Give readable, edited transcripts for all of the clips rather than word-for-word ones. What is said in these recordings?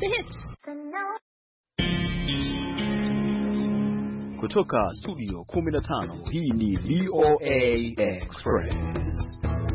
The hits. Kutoka studio 15 hii ni VOA Express.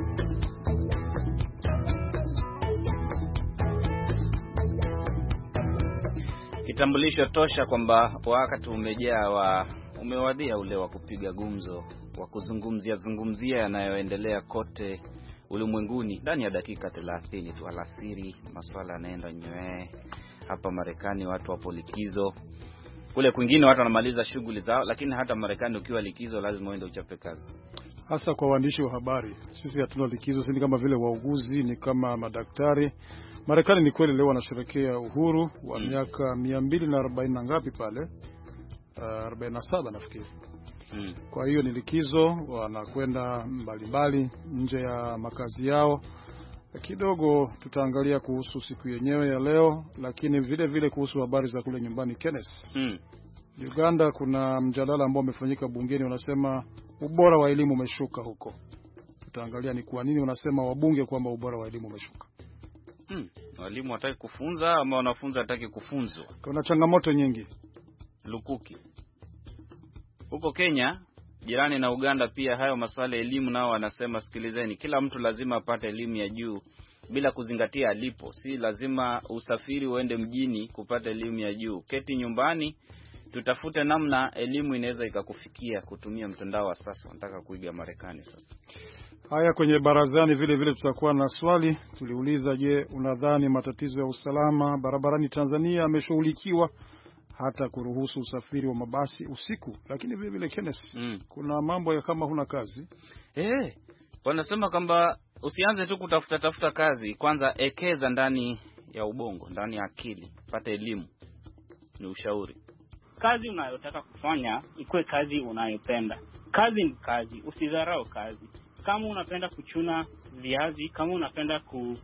Kitambulisho tosha kwamba wakati umewadia ule wa kupiga gumzo, wa kuzungumzia yanayoendelea kote ulimwenguni ndani ya dakika 30 tu. Alasiri masuala yanaenda nywee. Hapa Marekani watu wapo likizo. Kule kwingine watu wanamaliza shughuli zao, lakini hata Marekani ukiwa likizo lazima uende uchape kazi. Hasa kwa waandishi wa habari. Sisi hatuna likizo, sisi kama vile wauguzi, ni kama madaktari. Marekani ni kweli leo wanasherehekea uhuru wa miaka 240 na ngapi pale? 47 nafikiri. Kwa hiyo ni likizo, wanakwenda mbalimbali nje ya makazi yao. Kidogo tutaangalia kuhusu siku yenyewe ya leo, lakini vile vile kuhusu habari za kule nyumbani. Kenneth, Uganda kuna mjadala ambao umefanyika bungeni, wanasema ubora wa elimu umeshuka huko. Tutaangalia ni kwa nini wanasema wabunge kwamba ubora wa elimu umeshuka. Walimu wataki kufunza ama wanafunzi wataki kufunzwa? Kuna changamoto nyingi lukuki. Huko Kenya, jirani na Uganda pia, hayo masuala ya elimu nao wanasema sikilizeni, kila mtu lazima apate elimu ya juu bila kuzingatia alipo. Si lazima usafiri uende mjini kupata elimu ya juu. Keti nyumbani, tutafute namna elimu inaweza ikakufikia kutumia mtandao wa sasa. Nataka kuiga Marekani sasa. Haya, kwenye barazani vile vile tutakuwa na swali. Tuliuliza, je, unadhani matatizo ya usalama barabarani Tanzania yameshughulikiwa hata kuruhusu usafiri wa mabasi usiku? Lakini vile vile Kenneth, kuna mambo ya kama huna kazi. Wanasema kwamba usianze tu kutafuta kazi, kwanza ekeza ndani ya ubongo, ndani ya akili, pata elimu. Ni ushauri. Kazi unayotaka kufanya ikuwe kazi unayopenda. Kazi ni kazi, usidharau kazi. Kama unapenda kuchuna viazi, kama unapenda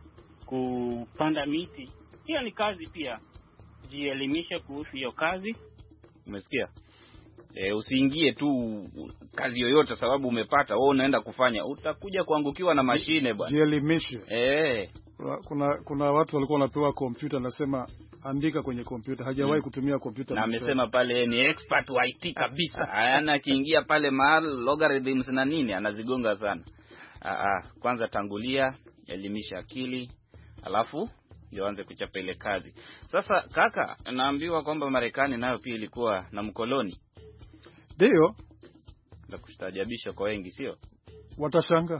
kupanda miti, hiyo ni kazi pia. Jielimishe kuhusu hiyo kazi. Umesikia? Usiingie tu kazi yoyote sababu umepata wewe unaenda kufanya, utakuja kuangukiwa na mashine bwana. Jielimishe. Kuna watu walikuwa wanapewa kompyuta, nasema andika kwenye kompyuta, hajawahi kutumia kompyuta. Na amesema pale ni expert wa IT kabisa. Hayana kiingia pale mahali logarithms na nini anazigonga sana. Kwanza tangulia, elimisha akili, alafu ndio anze kuchapa ile kazi. Sasa kaka, naambiwa kwamba Marekani nayo pia ilikuwa na mkoloni. Ndio. Na kustaajabisha kwa wengi, sio? Watashanga.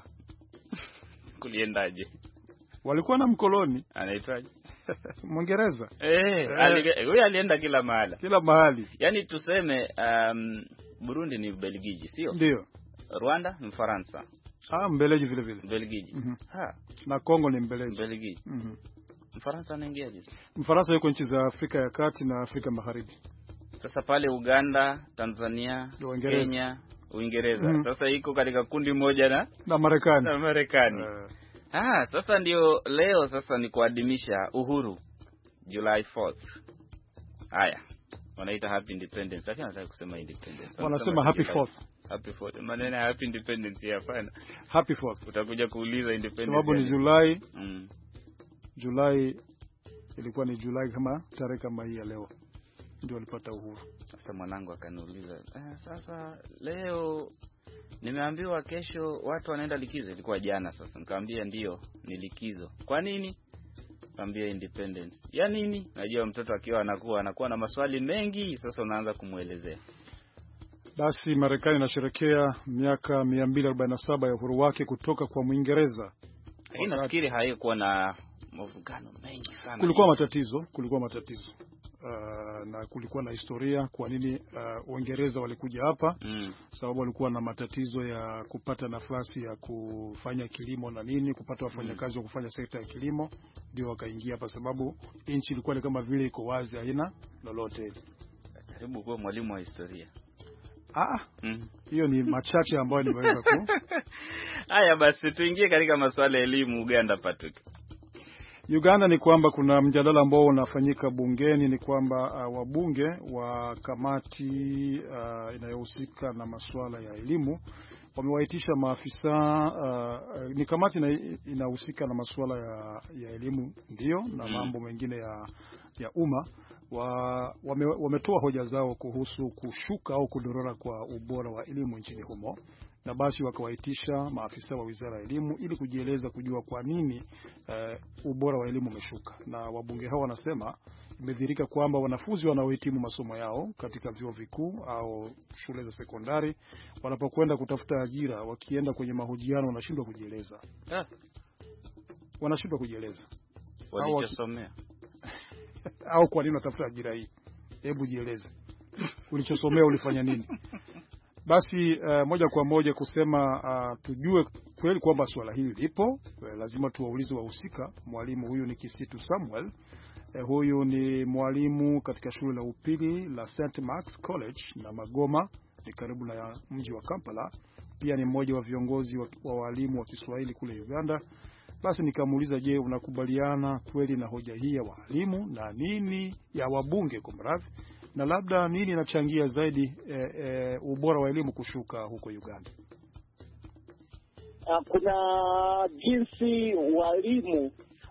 Kuliendaje? Walikuwa na mkoloni. Anaitwaje? Mwingereza. Huyo alienda kila mahali. Kila mahali. Yaani tuseme Burundi ni Belgiji, sio? Ndio. Rwanda ni Faransa. Mbeleji vile vile. Belgiji. Na Kongo ni Mbeleji. Belgiji. Mfaransa anaingiaje? Mfaransa yuko nchi za Afrika ya Kati na Afrika Magharibi. Sasa pale Uganda, Tanzania, Kenya, Uingereza. Sasa iko katika kundi moja na Marekani. Na Marekani. Sasa ndio leo sasa ni kuadhimisha uhuru July 4th. Haya. Wanaita happy independence. Lakini nataka kusema independence. Wanasema happy 4th. Happy 4th. Maneno happy independence hapana. Happy 4th. Utakuja kuuliza independence. Sababu ni Julai. Julai ilikuwa ni Julai kama tarehe kama hii ya leo ndio walipata uhuru. Sasa mwanangu akaniuliza, sasa leo nimeambiwa kesho watu wanaenda likizo. Ilikuwa jana sasa. Nikamwambia ndio, ni likizo. Kwa nini? Nikamwambia independence. Ya nini? Najua mtoto akiwa anakuwa na maswali mengi, sasa unaanza kumuelezea. Basi Marekani inasherehekea miaka 247 ya uhuru wake kutoka kwa Mwingereza. Nafikiri haikuwa na mvutano mengi sana. Kulikuwa matatizo. Na kulikuwa na historia kwa nini Uingereza walikuja hapa. Sababu walikuwa na matatizo ya kupata nafasi ya kufanya kilimo na nini, kupata wafanyakazi wa kufanya sekta ya kilimo, ndio wakaingia hapa sababu nchi ilikuwa kama vile iko wazi, haina lolote. Karibu kwa mwalimu wa historia. Hiyo ni machache ambayo nimeweza ku. Haya basi tuingie katika masuala ya elimu Uganda, Patrick. Uganda ni kwamba kuna mjadala ambao unafanyika bungeni, ni kwamba wabunge wa kamati inayohusika na masuala ya elimu wamewaitisha maafisa ni kamati inahusika na masuala ya elimu ndio na mambo mengine ya umma. Wametoa hoja zao kuhusu kushuka au kudorora kwa ubora wa elimu nchini humo, na basi wakawaitisha maafisa wa Wizara ya Elimu ili kujieleza kujua kwa nini ubora wa elimu umeshuka. Na wabunge hao wanasema imedhihirika kwamba wanafunzi wanaohitimu masomo yao katika vyuo vikuu au shule za sekondari wanapokwenda kutafuta ajira, wakienda kwenye mahojiano wanashindwa kujieleza. Wanashindwa kujieleza walichosomea au kwa nini unatafuta ajira hii. Hebu jieleze. Ulichosomea ulifanya nini? Basi moja kwa moja kusema tujue kweli kwamba swala hili lipo, lazima tuwaulize wahusika. Mwalimu huyu ni Kisitu Samuel. Huyu ni mwalimu katika shule la upili la St. Mark's College na Magoma, ni karibu na mji wa Kampala. Pia ni mmoja wa viongozi wa walimu wa Kiswahili kule Uganda. Basi nikamuuliza, je, unakubaliana kweli na hoja hii ya walimu na nini ya wabunge kumradhi, na labda nini inachangia zaidi ubora wa elimu kushuka huko Uganda? Kuna jinsi walimu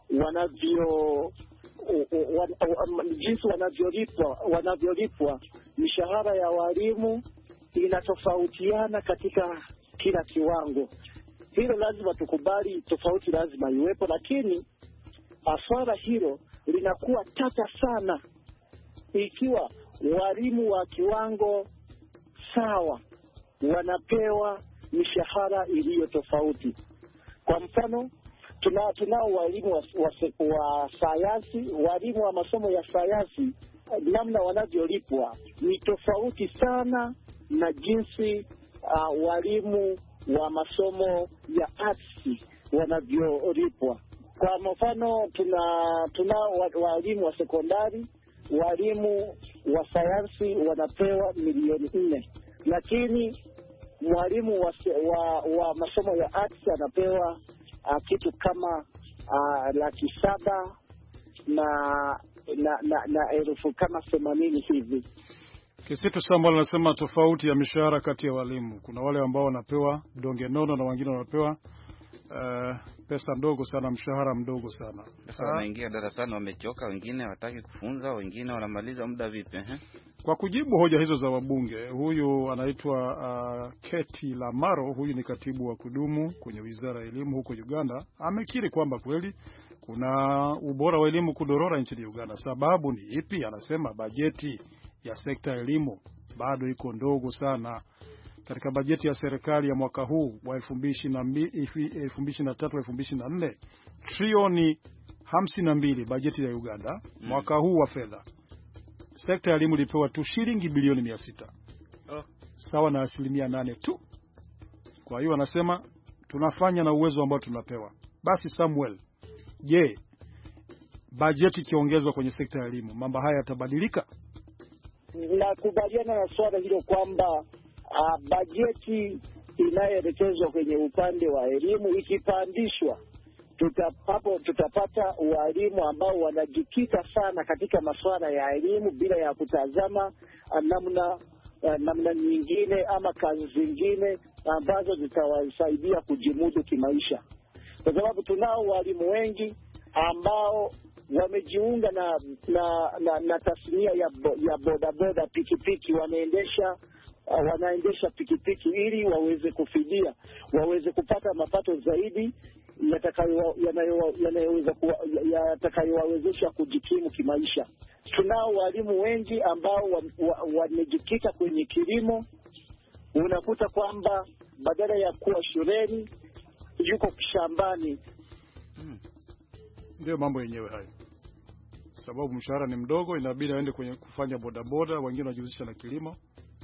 jinsi wanavyolipwa. Mishahara ya walimu inatofautiana katika kila kiwango. Hilo lazima tukubali, tofauti lazima iwepo, lakini swala hilo linakuwa tata sana ikiwa walimu wa kiwango sawa wanapewa mishahara iliyo tofauti. Kwa mfano, tunao walimu wa sayansi, walimu wa masomo ya sayansi, namna wanavyolipwa ni tofauti sana na jinsi walimu wa masomo ya arts wanavyolipwa. Kwa mfano, tunao walimu wa sekondari, walimu wa sayansi wanapewa milioni 4, lakini mwalimu wa masomo ya arts anapewa kitu kama 700,000 na elfu kama 80 hivi. Kisitu Samuel anasema tofauti ya mishahara kati ya walimu. Kuna wale ambao wanapewa donge nono na wengine wanapewa pesa ndogo sana, mshahara mdogo sana. Sasa wanaingia darasani wamechoka, wengine hawataki kufunza, wengine wanamaliza muda vipi Kwa kujibu hoja hizo za wabunge, huyu anaitwa Keti Lamaro, huyu ni katibu wa kudumu kwenye Wizara ya Elimu huko Uganda. Amekiri kwamba kweli kuna ubora wa elimu kudorora nchini Uganda. Sababu ni ipi? Anasema bajeti ya sekta ya elimu bado iko ndogo sana. Katika bajeti ya serikali ya mwaka huu wa 2023-2024, trilioni 52 bajeti ya Uganda mwaka huu wa fedha, sekta ya elimu ilipewa tu shilingi bilioni 600. Sawa na 8% tu. Kwa hiyo anasema tunafanya na uwezo ambao tunapewa. Basi Samuel, je, bajeti ikiongezwa kwenye sekta ya elimu mambo haya yatabadilika? Nakubaliana na swala hilo kwamba bajeti inayoelekezwa kwenye upande wa elimu ikipandishwa, tutapata walimu ambao wanajikita sana katika masuala ya elimu bila ya kutazama namna nyingine ama kazi zingine ambazo zitawasaidia kujimudu kimaisha. Kwa sababu tunao walimu wengi ambao wamejiunga na tasnia ya bodaboda, pikipiki, wanaendesha pikipiki ili waweze kufidia, waweze kupata mapato zaidi yatakayowawezesha kujikimu kimaisha. Tunao walimu wengi ambao wamejikita kwenye kilimo. Unakuta kwamba badala ya kuwa shuleni yuko shambani. Ndio mambo yenyewe hayo. Sababu mshahara ni mdogo, inabidi aende kwenye kufanya bodaboda, wengine wanajihusisha na kilimo.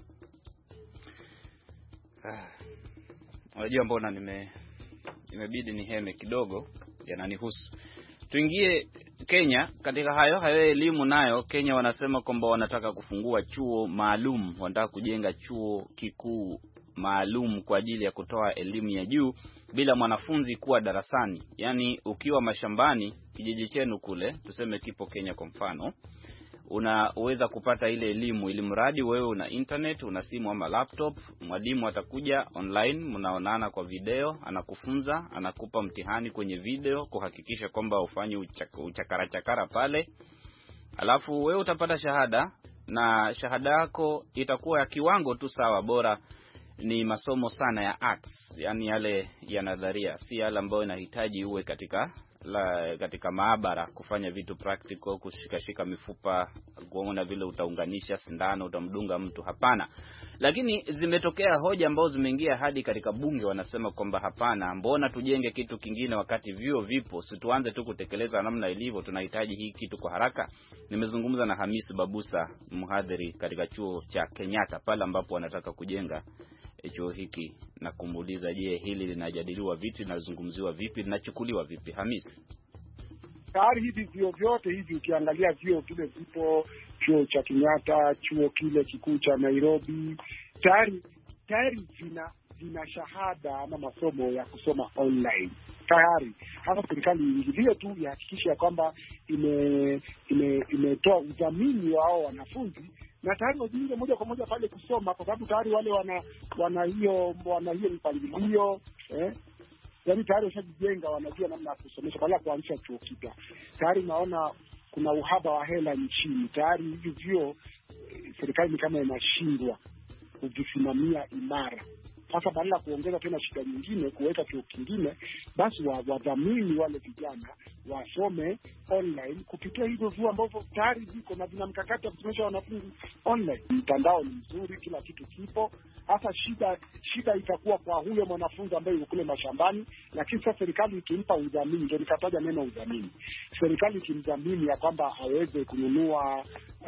Unajua mbona nimebidi niheme kidogo, yananihusu. Tuingie Kenya katika hayo elimu nayo. Kenya wanasema kwamba wanataka kufungua chuo maalum, wanataka kujenga chuo kikuu maalum kwa ajili ya kutoa elimu ya juu bila mwanafunzi kuwa darasani. Yaani ukiwa mashambani, kijiji chenu kule, tuseme kipo Kenya kwa mfano, unaweza kupata ile elimu, ili mradi wewe una internet, una simu ama laptop. Mwalimu atakuja online, mnaonana kwa video, anakufunza, anakupa mtihani kwenye video kuhakikisha kwamba ufanye uchakara pale. Alafu wewe utapata shahada, na shahada yako itakuwa ya kiwango tu sawa, bora ni masomo sana ya arts, yani yale ya nadharia, si yale ambayo inahitaji uwe katika maabara kufanya vitu practical, kushikashika mifupa, kuona vile utaunganisha sindano, utamdunga mtu. Hapana. Lakini zimetokea hoja ambazo zimeingia hadi katika bunge, wanasema kwamba hapana, mbona tujenge kitu kingine wakati vyuo vipo? Si tuanze tu kutekeleza namna ilivyo, tunahitaji hii kitu kwa haraka. Nimezungumza na Hamisi Babusa, mhadhiri katika chuo cha Kenyatta pale ambapo wanataka kujenga chuo hiki, na kumuuliza je, hili linajadiliwa vipi, linazungumziwa vipi, linachukuliwa vipi? Hamisi: tayari hivi vyuo vyote hivi, ukiangalia vyuo vile vipo, chuo cha Kenyatta, chuo kile kikuu cha Nairobi, tayari vina shahada ama masomo ya kusoma online tayari. Hasa serikali iingilie tu, ihakikishe kwamba imetoa udhamini wao wanafunzi, na tayari wajiunge moja kwa moja pale kusoma, kwa sababu tayari wale wana hiyo mpangilio yaani tayari washajijenga, wanajua namna ya kusomesha badala ya kuanzisha chuo kipya. Tayari naona kuna uhaba wa hela nchini, tayari hivi vyuo serikali ni kama inashindwa kuvisimamia imara. Sasa badala ya kuongeza tena shida nyingine, kuweka chuo kingine, basi wadhamini wale vijana wasome online kupitia hivyo vyuo ambavyo tayari viko na vina mkakati wa kusomesha wanafunzi online. Mtandao ni mzuri, kila kitu kipo. Hasa shida itakuwa kwa huyo mwanafunzi ambaye yuko kule mashambani. Lakini sasa serikali ikimpa udhamini, ndio nikataja neno udhamini, serikali ikimdhamini ya kwamba aweze kununua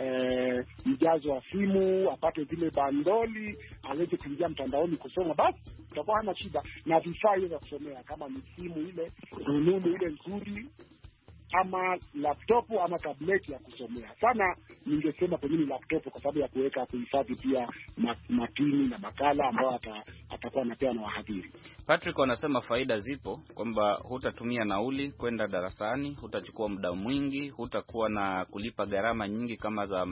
mjazo wa simu, apate zile bandoli, aweze kuingia mtandaoni kusoma, basi tutakuwa hana shida. Na vifaa vya kusomea kama ni simu ile rununu ile nzuri, ama laptop ama tablet ya kusomea. Sana ningesema kwa nini laptop, kwa sababu ya kuhifadhi pia matini na makala ambayo atakuwa anapewa na wahadhiri. Patrick anasema faida zipo, kwamba hutatumia nauli kwenda darasani, hutachukua muda mwingi, hutakuwa na kulipa gharama nyingi kama za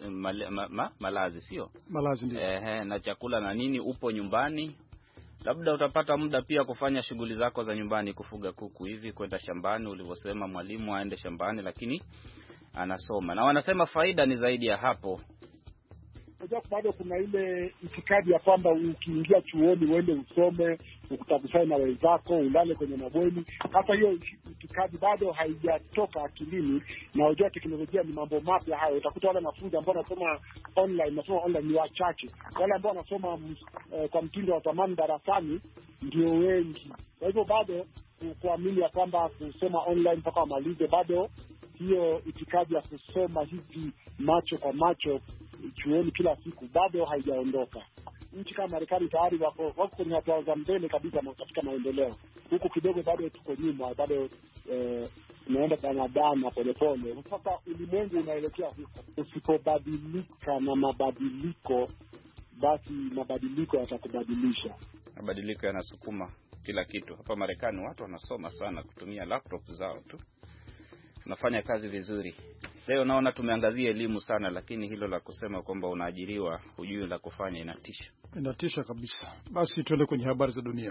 malazi, sio? Malazi ndio. Na chakula na nini, upo nyumbani. Labda utapata muda pia kufanya shughuli zako za nyumbani, kufuga kuku hivi, kwenda shambani, ulivyosema mwalimu aende shambani, lakini anasoma. Na wanasema faida ni zaidi ya hapo. Unajua bado kuna ile itikadi ya kwamba ukiingia chuoni uende usome, ukutakusana na wenzako, ulale kwenye mabweni. Hata hiyo itikadi bado haijatoka akilini, na unajua teknolojia ni mambo mapya hayo. Utakuta wale wanafunzi ambao wanasoma online ni wachache. Wale ambao wanasoma kwa mtindo wa zamani darasani ndio wengi. Kwa hivyo bado kuamini ya kwamba kusoma online mpaka wamalize, bado hiyo itikadi ya kusoma hivi macho kwa macho chuoni kila siku bado haijaondoka. Nchi kama Marekani tayari wako kwenye hatua za mbele kabisa katika maendeleo. Huku kidogo bado tuko nyuma, bado tunaenda danadana polepole. Sasa ulimwengu unaelekea huko. Usipobadilika na mabadiliko, basi mabadiliko yatakubadilisha. Mabadiliko yanasukuma kila kitu. Hapa Marekani watu wanasoma sana kutumia laptop zao tu, tunafanya kazi vizuri. Leo naona tumeangazia elimu sana, lakini hilo la kusema kwamba unaajiriwa hujui la kufanya inatisha kabisa. Basi tuende kwenye habari za dunia.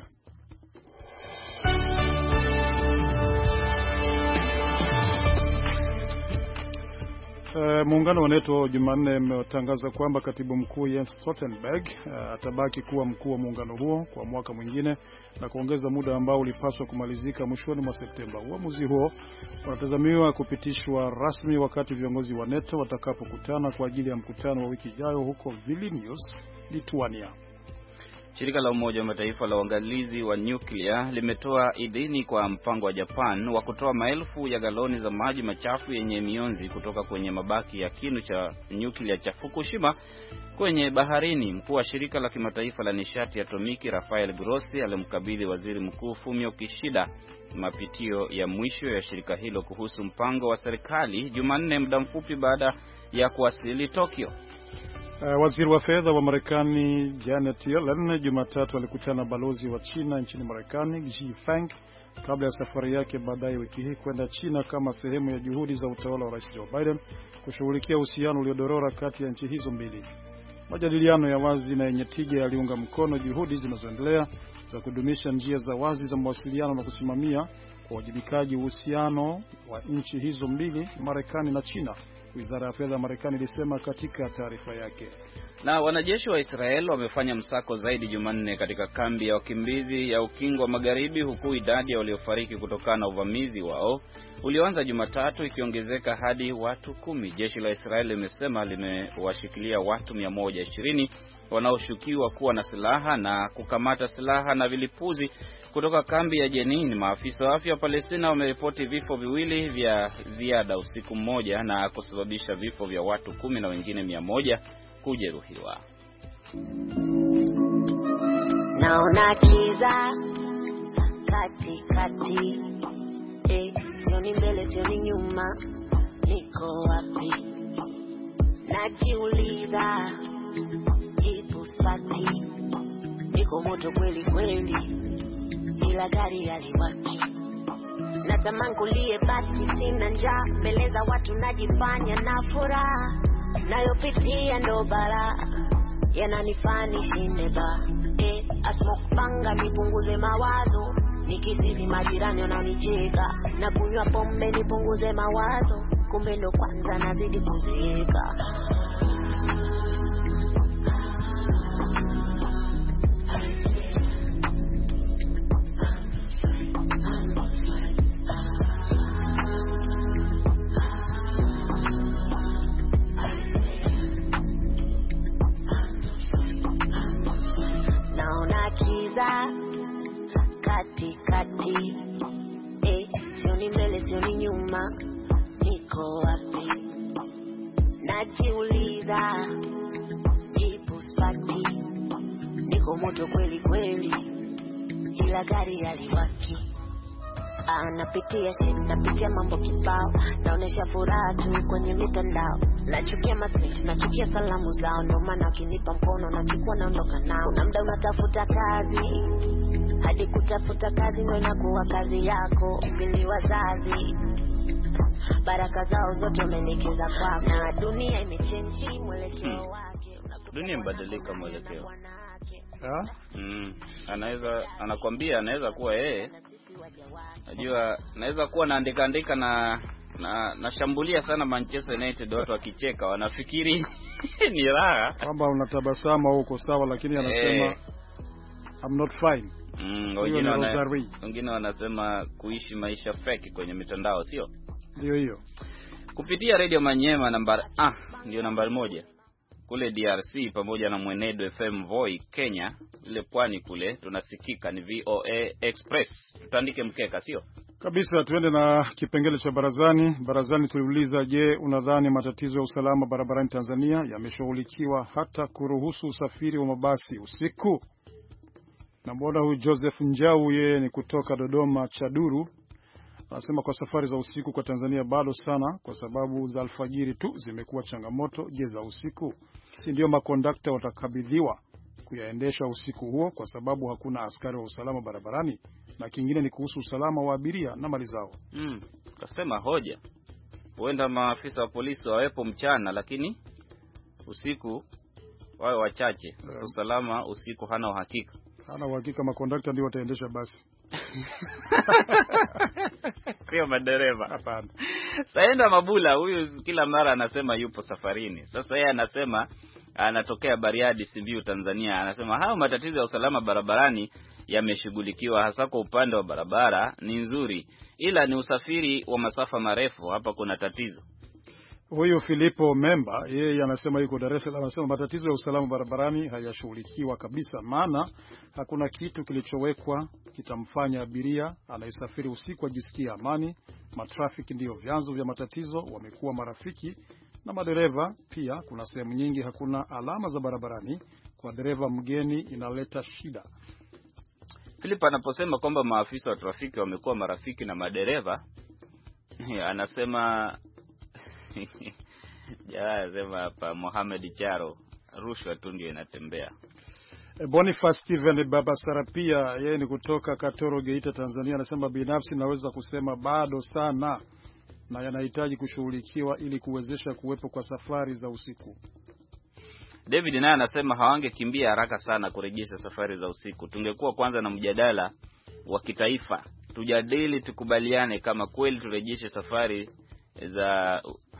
Muungano wa NATO Jumanne umetangaza kwamba katibu mkuu Jens Stoltenberg atabaki kuwa mkuu wa muungano huo kwa mwaka mwingine na kuongeza muda ambao ulipaswa kumalizika mwishoni mwa Septemba. Uamuzi huo unatazamiwa kupitishwa rasmi wakati viongozi wa NATO watakapokutana kwa ajili ya mkutano wa wiki ijayo huko Vilnius, Lithuania. Shirika la Umoja wa Mataifa la uangalizi wa nyuklia limetoa idhini kwa mpango wa Japan wa kutoa maelfu ya galoni za maji machafu yenye mionzi kutoka kwenye mabaki ya kinu cha nyuklia cha Fukushima kwenye baharini. Mkuu wa shirika la kimataifa la nishati atomiki Rafael Grossi alimkabidhi waziri mkuu Fumio Kishida mapitio ya mwisho ya shirika hilo kuhusu mpango wa serikali Jumanne, muda mfupi baada ya kuwasili Tokyo. Waziri wa fedha wa Marekani Janet Yellen Jumatatu alikutana na balozi wa China nchini Marekani Xi Feng kabla ya safari yake baadaye wiki hii kwenda China kama sehemu ya juhudi za utawala wa Rais Joe Biden kushughulikia uhusiano uliodorora kati ya nchi hizo mbili. Majadiliano ya wazi na yenye tija yaliunga mkono juhudi zinazoendelea za kudumisha njia za wazi za mawasiliano na kusimamia kwa wajibikaji uhusiano wa nchi hizo mbili, Marekani na China, Wizara ya Fedha ya Marekani ilisema katika taarifa yake. Na wanajeshi wa Israel wamefanya msako zaidi Jumanne katika kambi ya wakimbizi ya Ukingo wa Magharibi, huku idadi ya waliofariki kutokana na uvamizi wao ulioanza Jumatatu ikiongezeka hadi watu 10. Jeshi la Israel limesema limewashikilia watu 120 wanaoshukiwa kuwa na silaha na kukamata silaha na vilipuzi kutoka kambi ya Jenin. Maafisa wa afya wa Palestina wameripoti vifo viwili vya ziada usiku mmoja na kusababisha vifo vya watu 10 na wengine 100 kujeruhiwa. Naona kiza katikati, sioni mbele sioni nyuma, niko wapi? Najiuliza jibu swali, niko moto kweli kweli, ila gari haliwaki. Natamani kulie basi sina njaa, mbele za watu najifanya na furaha, nayopitia ndo balaa yananifanya nishinde ba. Asmokpanga nipunguze mawazo, nikizidi majirani wananicheka, na kunywa pombe nipunguze mawazo, kumbe ndo kwanza nazidi kuzeeka. Katikati, sioni mbele sioni nyuma, niko wapi? Najiuliza jibu swali, niko moto kweli kweli, ila gari haliwaki. Napitia mambo kibao, naonesha furaha tu kwenye mitandao, nachukia message, nachukia salamu zao, ndo maana ukinipa mkono nachukua naondoka nao. Na muda unatafuta kazi, hadi kutafuta kazi ndo inakuwa kazi yako. Kipindi wazazi baraka zao zote wamenikeza kwako, na dunia imechange mwelekeo wake. Dunia imebadilika mwelekeo. Anakwambia anaweza kuwa yeye, najua naweza kuwa naandika na shambulia sana Manchester United, watu wakicheka wanafikiri ni raha kwamba unatabasamu au uko sawa, lakini anasema I'm not fine. Wengine wanasema kuishi maisha fake kwenye mitandao, sio? Ndio hiyo. Kupitia Radio Manyema ndio nambari 1 kule DRC, pamoja na Mwenedo FM Voi Kenya, ile pwani kule tunasikika ni VOA Express. Tutaandike mkeka, sio? Kabisa. Tuende na kipengele cha barazani. Barazani tuliuliza, je, unadhani matatizo ya usalama barabarani Tanzania yameshughulikiwa hata kuruhusu usafiri wa mabasi usiku? Na mbona huyu Joseph Njau, yeye ni kutoka Dodoma Chaduru, anasema kwa safari za usiku kwa Tanzania bado sana, kwa sababu za alfajiri tu zimekuwa changamoto. Je, za usiku si ndio makondakta watakabidhiwa kuyaendesha usiku huo, kwa sababu hakuna askari wa usalama barabarani? Na kingine ni kuhusu usalama wa abiria na mali zao. Kasema hoja, huenda maafisa wa polisi wawepo mchana, lakini usiku wawe wachache. Sasa usalama usiku hana uhakika, makondakta ndio wataendesha basi. Sio madereva. Hapana. Saenda Mabula huyu kila mara anasema yupo safarini. Sasa yeye anasema anatokea Bariadi, Simiyu, Tanzania. Anasema hao matatizo ya usalama barabarani yameshughulikiwa, hasa kwa upande wa barabara ni nzuri, ila ni usafiri wa masafa marefu hapa kuna tatizo. Huyu Filipo Memba, yeye anasema yuko Dar es Salaam, anasema matatizo ya usalama barabarani hayashughulikiwa kabisa, maana hakuna kitu kilichowekwa kitamfanya abiria anayesafiri usiku ajisikie amani. Matrafiki ndio vyanzo vya matatizo, wamekuwa marafiki na madereva pia. Kuna sehemu nyingi hakuna alama za barabarani, kwa dereva mgeni inaleta shida. Philip anaposema kwamba maafisa wa trafiki wamekuwa marafiki na madereva, anasema sema hapa Mohamed Charo, rushwa tu ndio inatembea. Boniface Steven Baba Sarapia, yeye ni kutoka Katoro, Geita, Tanzania, anasema binafsi naweza kusema bado sana na yanahitaji kushughulikiwa ili kuwezesha kuwepo kwa safari za usiku. David naye anasema hawangekimbia haraka sana kurejesha safari za usiku. Tungekuwa kwanza na mjadala wa kitaifa. Tujadili, tukubaliane kama kweli turejeshe safari za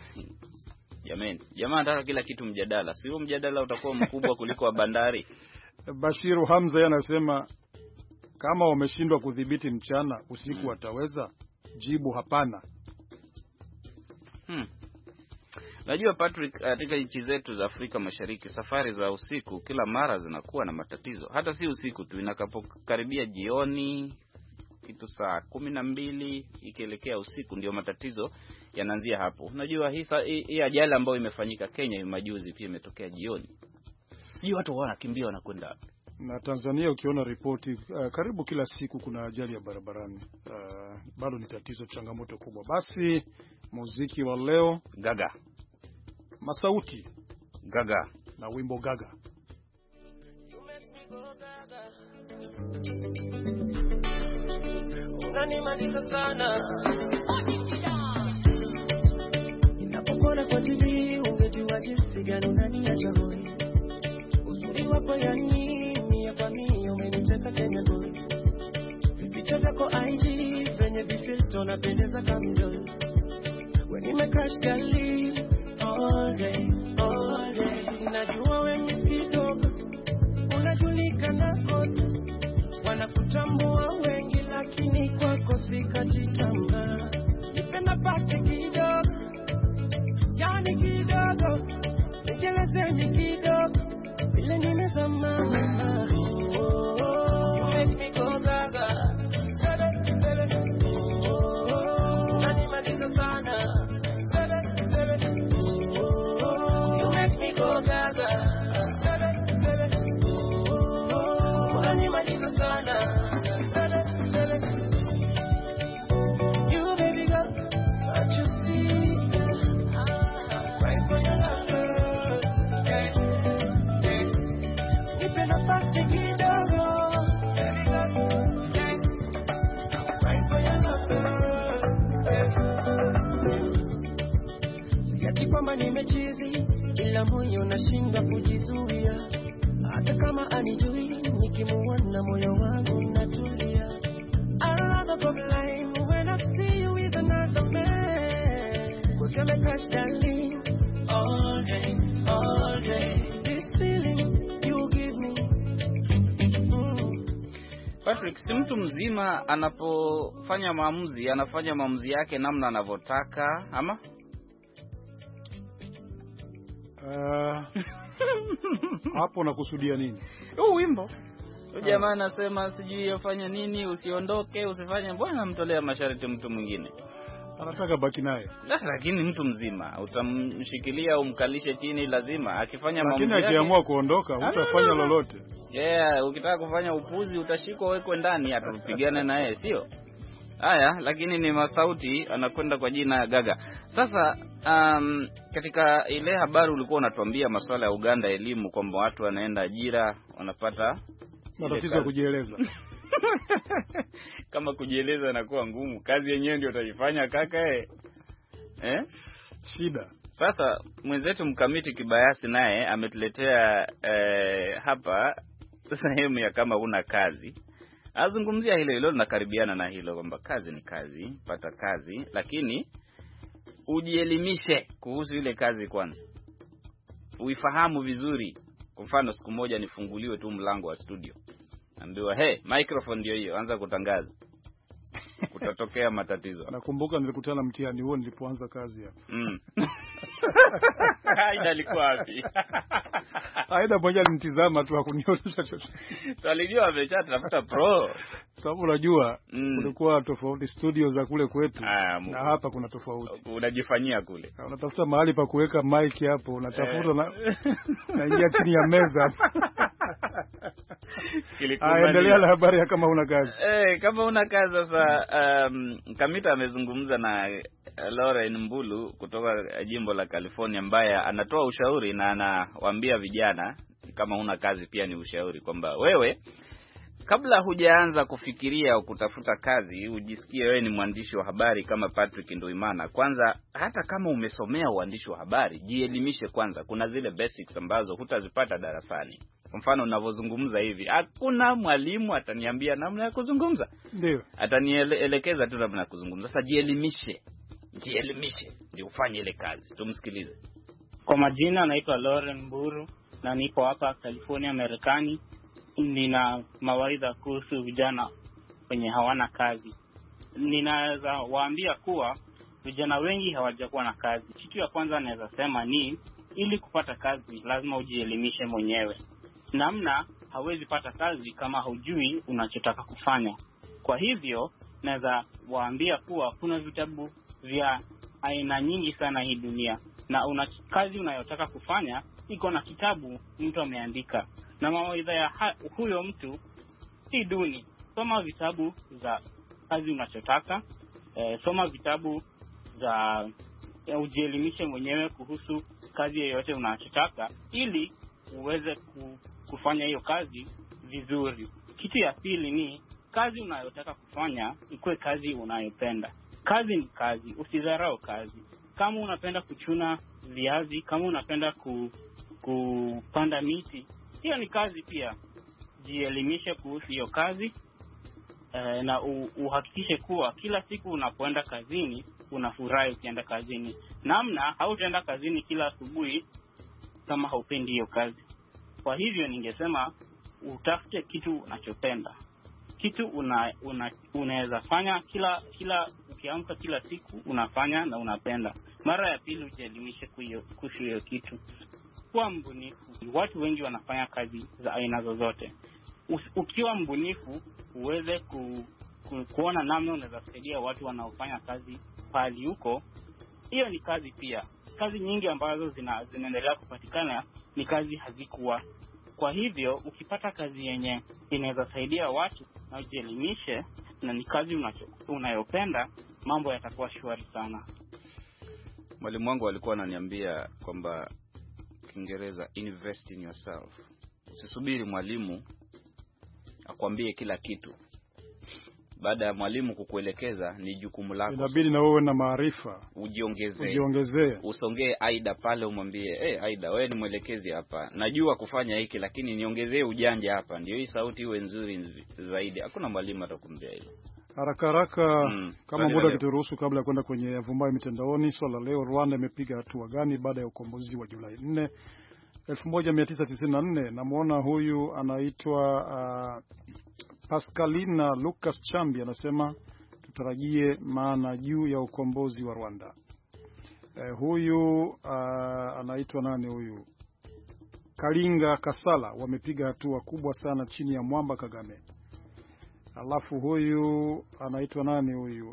jamaa nataka kila kitu mjadala. Sio mjadala utakuwa mkubwa kuliko wa bandari. Bashiru Hamza yeye anasema kama wameshindwa kudhibiti mchana, usiku wataweza? Jibu hapana. Najua Patrick, katika nchi zetu za Afrika Mashariki safari za usiku kila mara zinakuwa na matatizo. Hata si usiku tu, inakapokaribia jioni kitu saa 12 ikielekea usiku ndio matatizo yanaanzia hapo. Unajua hii ajali ambayo imefanyika Kenya majuzi pia imetokea jioni. Sijui watu wanakimbia wanakwenda. Na Tanzania ukiona ripoti karibu kila siku kuna ajali ya barabarani. Bado ni tatizo, changamoto kubwa. Basi muziki wa leo Gaga. Masauti Gaga na wimbo Gaga. Unanimaliza sana. Ninapokuona kwa TV ungejua jinsi gani unaniacha hoi. Uzuri wako ya nini ya kwa mimi umeniteka Kenya boy. Picha zako IG zenye vifilter napendeza kama mdoli. When you make crash girl all day. Najua wewe msikidogo unajulikana kote. Wanakutambua wengi lakini kwako sikajitamba. Nipenda pati kidogo, yani kidogo, nijeleze kidogo, vile nimezama. You make me go gaga. Unanimaliza sana. You make me go gaga. Unanimaliza sana. You baby girl, can't you see? I'm right for your love. Nipe nafasi kidogo. Baby girl, I'm right for your love. Siati kwamba nimechizi, ila moyo unashindwa kujizuia. Hata kama anijui, nikimuona moyo wangu unatulia. I'd rather go blind when I see you with another man. Cause you're my crush, darling. All day. This feeling you give me. Patrick, si mtu mzima anapofanya maamuzi, anafanya maamuzi yake namna anavyotaka ama? Hapo nakusudia nini? Wimbo. Jamaa anasema sijui afanye nini, usiondoke, usifanye, bwana mtolea masharti mtu mwingine. Anataka baki naye. Lakini mtu mzima utamshikilia umkalishe chini lazima akifanya maamuzi yake. Lakini akiamua kuondoka hutafanya lolote. Ukitaka kufanya upuzi utashikwa wekwe ndani atupigane na yeye, sio? Haya, lakini ni Masauti anakwenda kwa jina ya Gaga. Sasa katika ile habari ulikuwa unatuambia masuala ya Uganda elimu kwamba watu wanaenda ajira wanapata matatizo ya kujieleza. Kama kujieleza inakuwa ngumu, kazi yenyewe ndio utaifanya kaka Shida. Sasa mwenzetu Mkamiti Kibayasi naye ametuletea hapa sehemu ya kama una kazi. Azungumzia hilo linakaribiana na hilo kwamba kazi ni kazi, pata kazi, lakini ujielimishe kuhusu ile kazi kwanza. Uifahamu vizuri. Kwa mfano siku moja nifunguliwe tu mlango wa studio. Ambiwa, microphone ndio hiyo, anza kutangaza. Kutatokea matatizo. Nakumbuka nilikutana mtihani huo nilipoanza kazi hapa. Haida alikuwa wapi? Haida moja alinitizama tu hakunionyesha chochote. So alijua ameshatafuta pro. Sababu unajua kulikuwa tofauti studio za kule kwetu na hapa kuna tofauti. Unajifanyia kule. Unatafuta mahali pa kuweka mic hapo, unatafuta na ingia chini ya meza. Endelea na habari ya kama una kazi. Kama una kazi sasa Kamita amezungumza na Lauren Mbulu kutoka jimbo la California ambaye anatoa ushauri na anawaambia vijana kama una kazi pia ni ushauri kwamba wewe kabla hujaanza kufikiria au kutafuta kazi, ujisikie wewe ni mwandishi wa habari kama Patrick Nduimana. Kwanza hata kama umesomea uandishi wa habari, jielimishe kwanza. Kuna zile basics ambazo hutazipata darasani. Kwa mfano unavyozungumza hivi, hakuna mwalimu ataniambia namna ya kuzungumza. Ndio. Atanielekeza tu namna ya kuzungumza. Sasa jielimishe ndio ufanye ile kazi. Tumsikilize. Kwa majina naitwa Lauren Mburu na nipo hapa California, Marekani. Nina mawaidha kuhusu vijana wenye hawana kazi. Ninaweza waambia kuwa vijana wengi hawajakuwa na kazi. Kitu ya kwanza naweza sema ni ili kupata kazi lazima ujielimishe mwenyewe. Namna hauwezi pata kazi kama hujui unachotaka kufanya. Kwa hivyo naweza waambia kuwa kuna vitabu vya aina nyingi sana hii dunia, na kazi unayotaka kufanya iko na kitabu mtu ameandika, na mawaidha ya huyo mtu si duni. Soma vitabu za kazi unachotaka, soma vitabu za ujielimishe mwenyewe kuhusu kazi yoyote unachotaka ili uweze kufanya hiyo kazi vizuri. Kitu ya pili ni kazi unayotaka kufanya ikuwe kazi unayopenda. Kazi ni kazi, usidharau kazi. Kama unapenda kuchuna viazi, kama unapenda kupanda miti, hiyo ni kazi pia. Jielimishe kuhusu hiyo kazi, na uhakikishe kuwa kila siku unapoenda kazini unafurahi ukienda kazini. Namna hautaenda kazini kila asubuhi kama haupendi hiyo kazi. Kwa hivyo ningesema utafute kitu unachopenda. Kitu unaweza fanya kila ukiamka kila siku unafanya na unapenda. Mara ya pili ujielimishe kuhusu hiyo kitu. Kuwa mbunifu. Watu wengi wanafanya kazi za aina zozote. Ukiwa mbunifu uweze kuona namna unaweza kusaidia watu wanaofanya kazi pale huko. Hiyo ni kazi pia. Kazi nyingi ambazo zinaendelea kupatikana ni kazi hazikuwa. Kwa hivyo ukipata kazi yenye inaweza saidia watu na ujielimishe na ni kazi unayopenda, mambo yatakuwa shwari sana. Mwalimu wangu alikuwa ananiambia kwamba Kiingereza, invest in yourself. Usisubiri mwalimu akwambie kila kitu. Baada ya mwalimu kukuelekeza ni jukumu lako. Inabidi na wewe na maarifa ujiongezee. Usongee Aida pale umwambie, Aida wewe ni mwelekezi hapa. Najua kufanya hiki lakini niongezee ujanja hapa. Ndio hii sauti iwe nzuri zaidi. Hakuna mwalimu atakumbia hilo. Haraka kama muda kituruhusu kabla ya kwenda kwenye yavumayo mitandaoni, swala leo, Rwanda imepiga hatua gani baada ya ukombozi wa Julai 4, 1994? Namuona huyu anaitwa Pascalina Lucas Chambi anasema tutarajie maana juu ya ukombozi wa Rwanda. Huyu anaitwa nani huyu? Kalinga Kasala, wamepiga hatua kubwa sana chini ya Mwamba Kagame. Alafu huyu anaitwa nani huyu?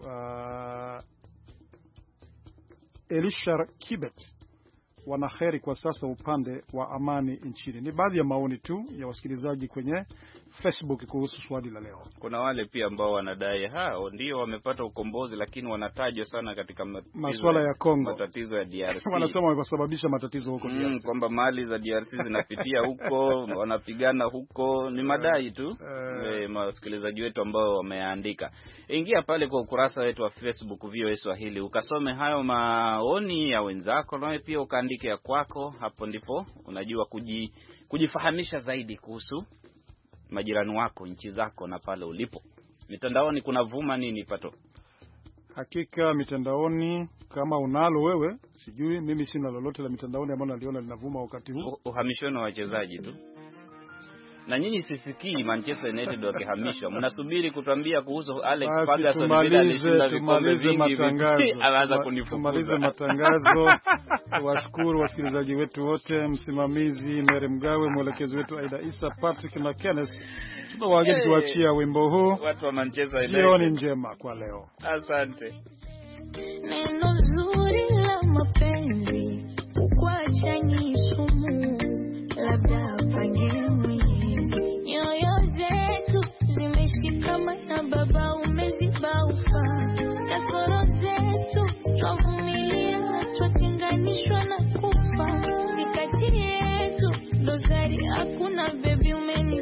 Elishar Kibet, wanaheri kwa sasa upande wa amani nchini. Ni baadhi ya maoni tu ya wasikilizaji kwenye Facebook kuhusu swali la leo. Kuna wale pia ambao wanadai hao ndio wamepata ukombozi lakini wanatajwa sana katika masuala ya Kongo, matatizo ya DRC. Wanasema wamesababisha matatizo huko DRC. Kwamba mali za DRC zinapitia huko, wanapigana huko, ni madai tu. Wasikilizaji wetu ambao wameandika. Ingia pale kwa ukurasa wetu wa Facebook VOA Swahili ukasome hayo maoni ya wenzako, na pia ukaandike ya kwako. Hapo ndipo unajua kujifahamisha zaidi kuhusu majirani wako, nchi zako na pale ulipo. Mitandaoni kuna vuma nini Pato? Hakika mitandaoni kama unalo wewe, sijui, mimi sina lolote la mitandaoni ambalo naliona linavuma wakati huu. Uhamishoni wa wachezaji tu. Na nyinyi sisikii Manchester United wakihamishwa. Mnasubiri kutuambia kuhusu Alex Ferguson bila alishinda vikombe vingi. Anaanza kunifukuza. Tumalize matangazo. Washukuru wasikilizaji wetu wote, msimamizi Mary Mgawe, mwelekezi wetu Aida Isa, Patrick na Kenneth. Tunawaaga tuachia wimbo huu. Watu wa Manchester United. Jioni njema kwa leo. Asante. Neno zuri la mapenzi kuacha ni sumu, labda pangeni nyoyo zetu zimeshikamana, baba umeziba ufa, kasoro zetu twavumilia na twatenganishwa na kufa, sikati yetu dosari aku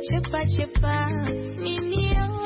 chepa chepa, mimi